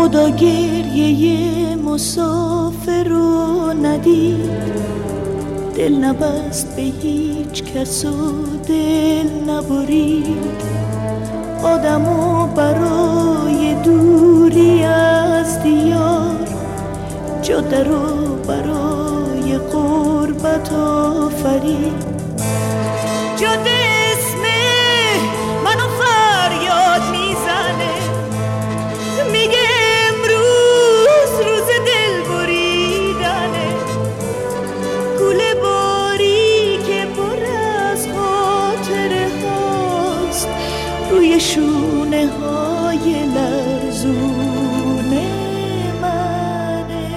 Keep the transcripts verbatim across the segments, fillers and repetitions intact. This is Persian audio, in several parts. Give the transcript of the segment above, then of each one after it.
خدا گریه مسافر رو ندید، دل نبست به هیچ کس و دل نبرید. آدمو برای دوری از دیار، جاده رو برای غربت آفرید. جاده اسم منو فریاد میزنه، میگه امروز روز دل بریدنه. کوله باری که پر از خاطره هاست، روی شونه های لرزونه منه.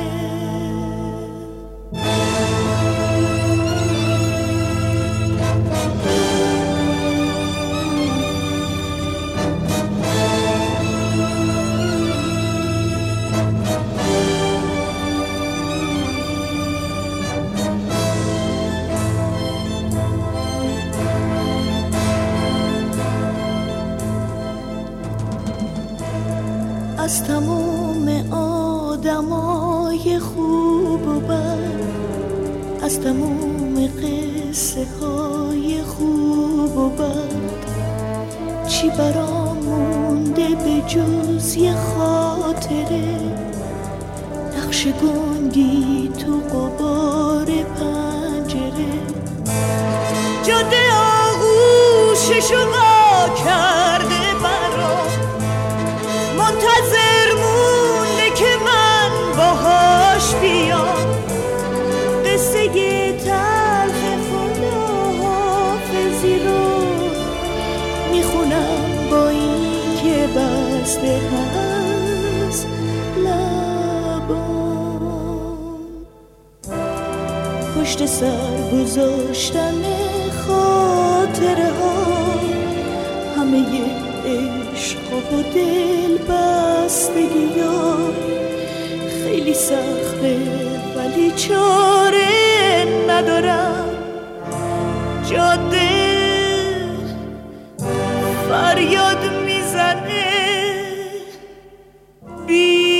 از تموم آدمای خوب و بد، از تموم قصه های خوب و بد، چی برام مونده به جز یه خاطره؟ نقش گنگی تو غبار پنجره. جاده آغوششو وا کرده برام، منتظر مونده که من باهاش بیام. قصه تلخ خداحافظی رو میخونم با این که بسته هست لبام. پشت سر گذاشتن خاطره ها، همه عشق و دل بستگی ها. خیلی سخته ولی چاره ندارم. جاده فریاد میزنه، بی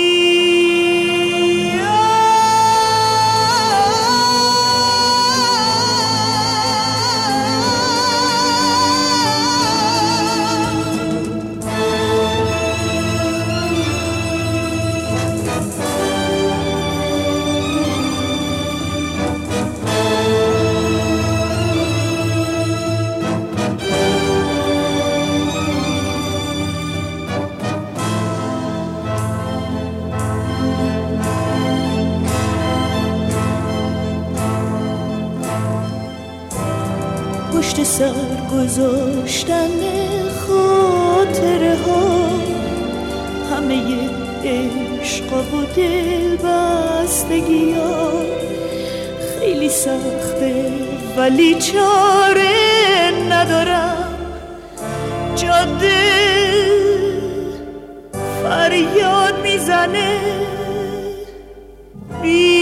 پشت سر گذاشتن خاطره ها، همه عشق و دل بستگی ها. خیلی سخته ولی چاره ندارم. جاده فریاد میزنه، بی